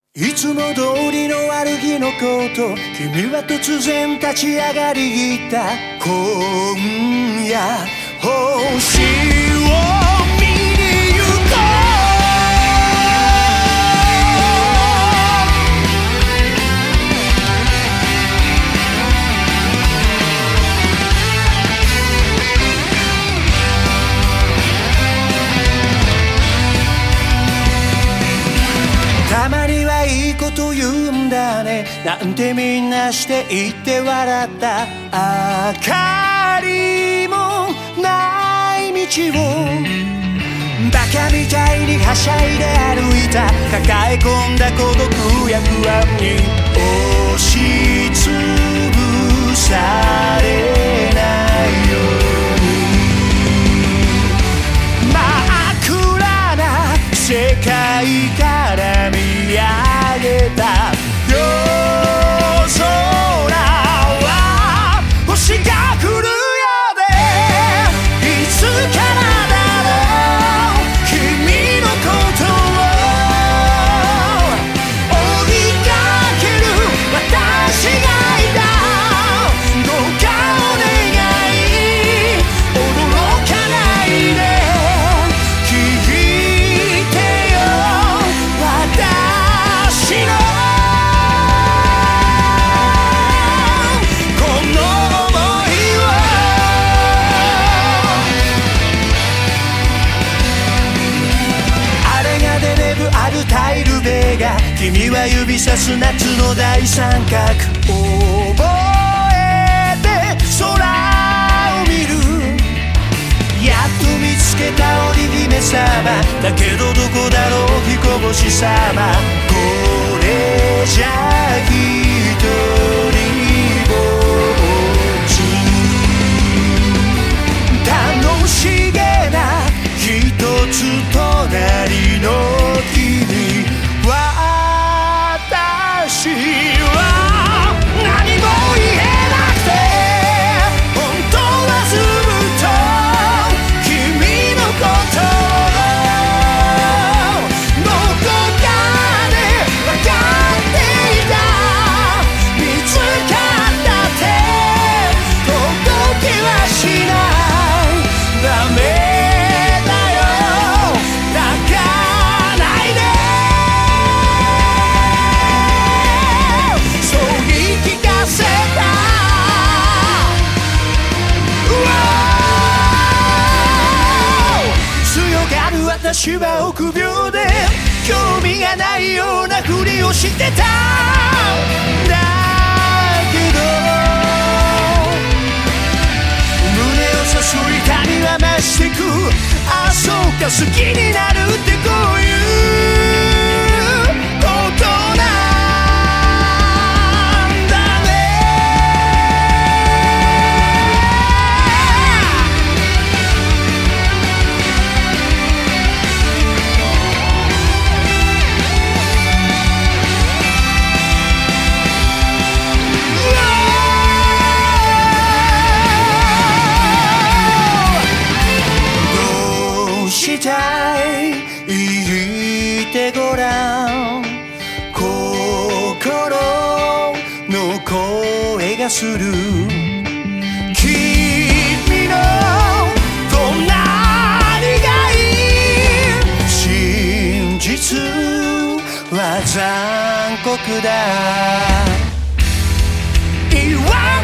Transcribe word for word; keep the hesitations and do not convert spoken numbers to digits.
いつも通りの悪気のこと君は突然立ち上がり言った今夜星を見に行こうたまにはいいこと言うんだねなんてみんなして言って笑った明かりもない道をバカみたいにはしゃいで歩いた抱え込んだ孤独や不安に押しつぶされないように真っ暗な世界から見上げた夜空は星が降るようでいつからだろう君のことを追いかける私がいたどうかお願い驚かないで聞いてよ私のタイルベが君は指さす夏の大三角覚えて空を見るやっと見つけた織姫様だけどどこだろう彦星様これじゃ一人ぼっち楽しげな一つ隣の私は何も言えなくて本当はずっと君のことをどこかで分かっていた見つかったって届けはしないダメ私は臆病で興味がないようなふりをしてたんだけど胸を刺す痛みは増してくあ、そうか好きになるってこういうことなんだね言ってごらん心の声がする君の隣がいい真実は残酷だ言わ